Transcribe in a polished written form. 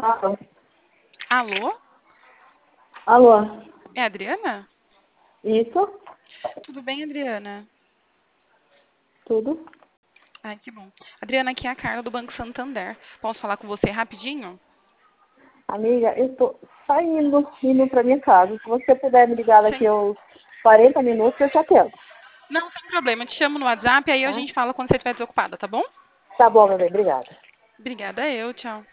Alô? Alô? Alô? É a Adriana? Isso? Tudo bem, Adriana? Tudo? Ai, que bom. Adriana, aqui é a Carla do Banco Santander. Posso falar com você rapidinho? Amiga, eu tô saindo, indo pra minha casa. Se você puder me ligar daqui Sem... aos 40 minutos, eu te atendo, Não, sem problema. Eu te chamo no WhatsApp, aí a tá? gente fala quando você estiver desocupada, tá bom? Tá bom, meu bem, obrigada. Obrigada, eu. Tchau.